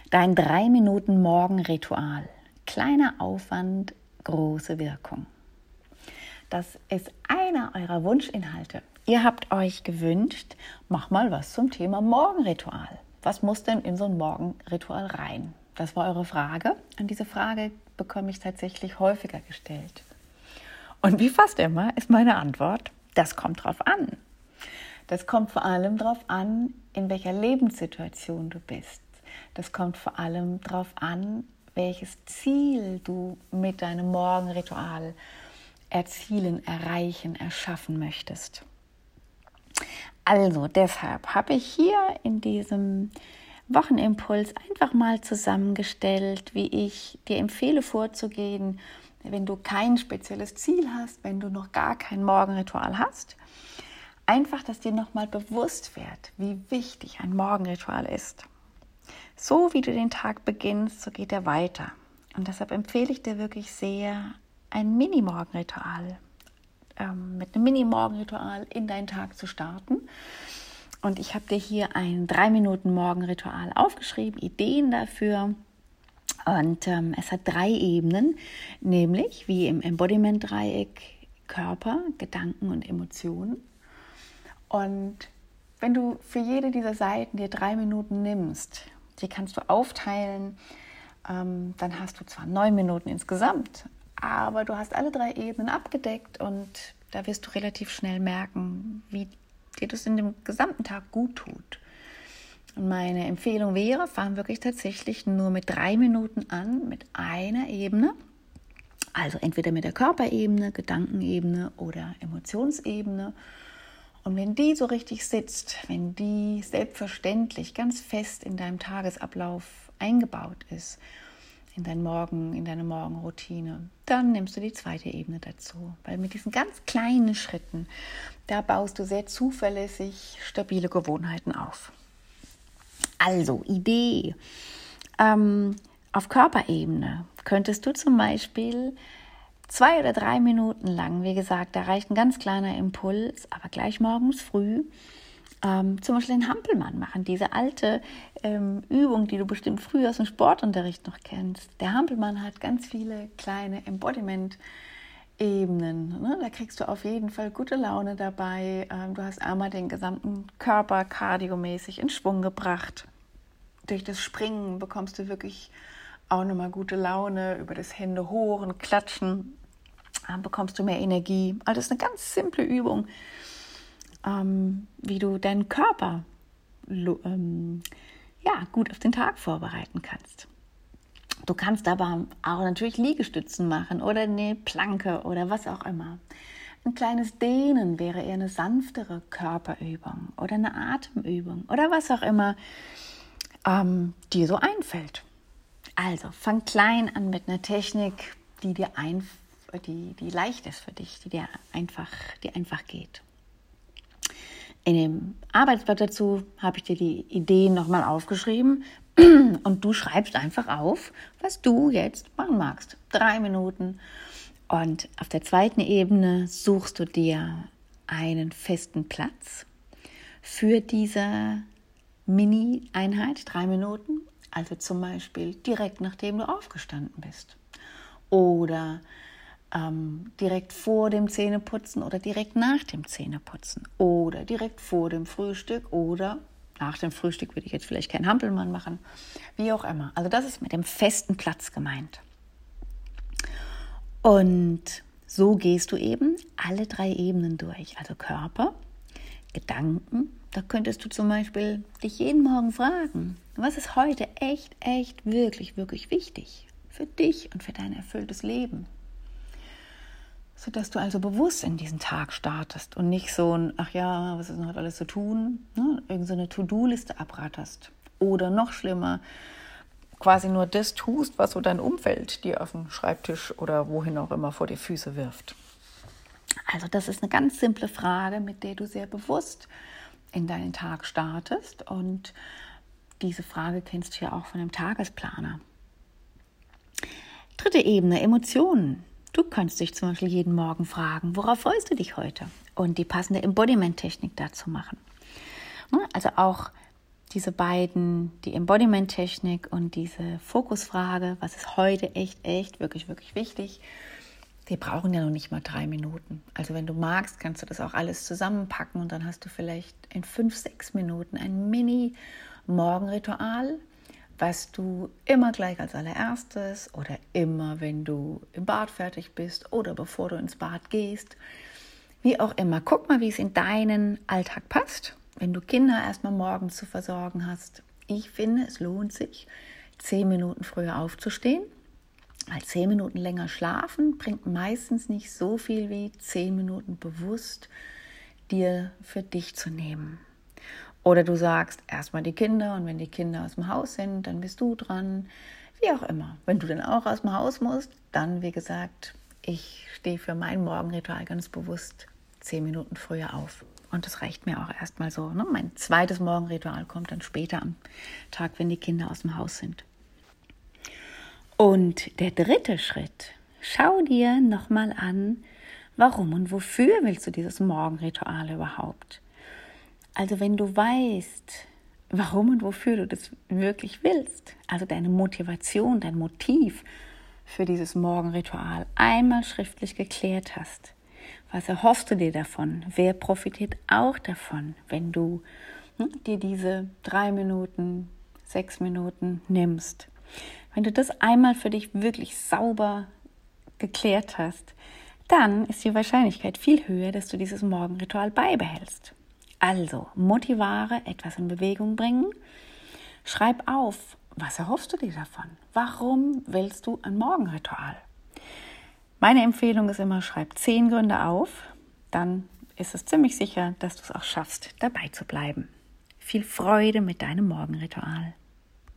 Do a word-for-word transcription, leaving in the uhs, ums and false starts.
Dein drei Minuten Morgenritual. Kleiner Aufwand, große Wirkung. Das ist einer eurer Wunschinhalte. Ihr habt euch gewünscht, mach mal was zum Thema Morgenritual. Was muss denn in so ein Morgenritual rein? Das war eure Frage. Und diese Frage bekomme ich tatsächlich häufiger gestellt. Und wie fast immer ist meine Antwort, das kommt drauf an. Das kommt vor allem drauf an, in welcher Lebenssituation du bist. Das kommt vor allem darauf an, welches Ziel du mit deinem Morgenritual erzielen, erreichen, erschaffen möchtest. Also deshalb habe ich hier in diesem Wochenimpuls einfach mal zusammengestellt, wie ich dir empfehle vorzugehen, wenn du kein spezielles Ziel hast, wenn du noch gar kein Morgenritual hast. Einfach, dass dir nochmal bewusst wird, wie wichtig ein Morgenritual ist. So wie du den Tag beginnst, so geht er weiter. Und deshalb empfehle ich dir wirklich sehr, ein Mini-Morgenritual, ähm, mit einem Mini-Morgenritual in deinen Tag zu starten. Und ich habe dir hier ein drei Minuten Morgenritual aufgeschrieben, Ideen dafür. Und ähm, es hat drei Ebenen, nämlich wie im Embodiment-Dreieck Körper, Gedanken und Emotionen. Und wenn du für jede dieser Seiten dir drei Minuten nimmst, die kannst du aufteilen, ähm, dann hast du zwar neun Minuten insgesamt, aber du hast alle drei Ebenen abgedeckt und da wirst du relativ schnell merken, wie dir das in dem gesamten Tag gut tut. Und meine Empfehlung wäre, fang wirklich tatsächlich nur mit drei Minuten an, mit einer Ebene, also entweder mit der Körperebene, Gedankenebene oder Emotionsebene. Und wenn die so richtig sitzt, wenn die selbstverständlich ganz fest in deinem Tagesablauf eingebaut ist, in deinen Morgen, in deine Morgenroutine, dann nimmst du die zweite Ebene dazu. Weil mit diesen ganz kleinen Schritten, da baust du sehr zuverlässig stabile Gewohnheiten auf. Also, Idee. Ähm, auf Körperebene könntest du zum Beispiel zwei oder drei Minuten lang, wie gesagt, da reicht ein ganz kleiner Impuls, aber gleich morgens früh, ähm, zum Beispiel den Hampelmann machen. Diese alte ähm, Übung, die du bestimmt früher aus dem Sportunterricht noch kennst. Der Hampelmann hat ganz viele kleine Embodiment-Ebenen. Ne? Da kriegst du auf jeden Fall gute Laune dabei. Ähm, du hast einmal den gesamten Körper kardiomäßig in Schwung gebracht. Durch das Springen bekommst du wirklich auch nochmal gute Laune. Über das Hände hoch und Klatschen äh, bekommst du mehr Energie. Also das ist eine ganz simple Übung, ähm, wie du deinen Körper ähm, ja, gut auf den Tag vorbereiten kannst. Du kannst aber auch natürlich Liegestützen machen oder eine Planke oder was auch immer. Ein kleines Dehnen wäre eher eine sanftere Körperübung oder eine Atemübung oder was auch immer ähm, dir so einfällt. Also fang klein an mit einer Technik, die dir ein, die, die leicht ist für dich, die dir einfach, die einfach geht. In dem Arbeitsblatt dazu habe ich dir die Ideen nochmal aufgeschrieben und du schreibst einfach auf, was du jetzt machen magst. Drei Minuten. Und auf der zweiten Ebene suchst du dir einen festen Platz für diese Mini-Einheit, drei Minuten. Also zum Beispiel direkt nachdem du aufgestanden bist oder ähm, direkt vor dem Zähneputzen oder direkt nach dem Zähneputzen oder direkt vor dem Frühstück oder nach dem Frühstück würde ich jetzt vielleicht keinen Hampelmann machen, wie auch immer. Also das ist mit dem festen Platz gemeint. Und so gehst du eben alle drei Ebenen durch, also Körper, Gedanken. Da könntest du zum Beispiel dich jeden Morgen fragen, was ist heute echt, echt, wirklich, wirklich wichtig für dich und für dein erfülltes Leben? Sodass du also bewusst in diesen Tag startest und nicht so ein, ach ja, was ist denn heute alles zu tun, ne? Irgend so eine To-Do-Liste abratterst. Oder noch schlimmer, quasi nur das tust, was so dein Umfeld dir auf den Schreibtisch oder wohin auch immer vor die Füße wirft. Also das ist eine ganz simple Frage, mit der du sehr bewusst in deinen Tag startest. Und diese Frage kennst du ja auch von dem Tagesplaner. Dritte Ebene, Emotionen. Du kannst dich zum Beispiel jeden Morgen fragen, worauf freust du dich heute? Und die passende Embodiment-Technik dazu machen. Also auch diese beiden, die Embodiment-Technik und diese Fokusfrage, was ist heute echt, echt, wirklich, wirklich wichtig, die brauchen ja noch nicht mal drei Minuten. Also wenn du magst, kannst du das auch alles zusammenpacken und dann hast du vielleicht in fünf, sechs Minuten ein Mini-Morgenritual, was du immer gleich als allererstes oder immer, wenn du im Bad fertig bist oder bevor du ins Bad gehst, wie auch immer. Guck mal, wie es in deinen Alltag passt. Wenn du Kinder erstmal morgens zu versorgen hast, ich finde, es lohnt sich, zehn Minuten früher aufzustehen, weil zehn Minuten länger schlafen bringt meistens nicht so viel wie zehn Minuten bewusst dir für dich zu nehmen. Oder du sagst erstmal die Kinder und wenn die Kinder aus dem Haus sind, dann bist du dran, wie auch immer. Wenn du dann auch aus dem Haus musst, dann wie gesagt, ich stehe für mein Morgenritual ganz bewusst zehn Minuten früher auf. Und das reicht mir auch erstmal so. Ne? Mein zweites Morgenritual kommt dann später am Tag, wenn die Kinder aus dem Haus sind. Und der dritte Schritt, schau dir nochmal an, warum und wofür willst du dieses Morgenritual überhaupt? Also wenn du weißt, warum und wofür du das wirklich willst, also deine Motivation, dein Motiv für dieses Morgenritual einmal schriftlich geklärt hast, was erhoffst du dir davon? Wer profitiert auch davon, wenn du hm, dir diese drei Minuten, sechs Minuten nimmst? Wenn du das einmal für dich wirklich sauber geklärt hast, dann ist die Wahrscheinlichkeit viel höher, dass du dieses Morgenritual beibehältst. Also, motivare, etwas in Bewegung bringen. Schreib auf, was erhoffst du dir davon? Warum willst du ein Morgenritual? Meine Empfehlung ist immer, schreib zehn Gründe auf, dann ist es ziemlich sicher, dass du es auch schaffst, dabei zu bleiben. Viel Freude mit deinem Morgenritual.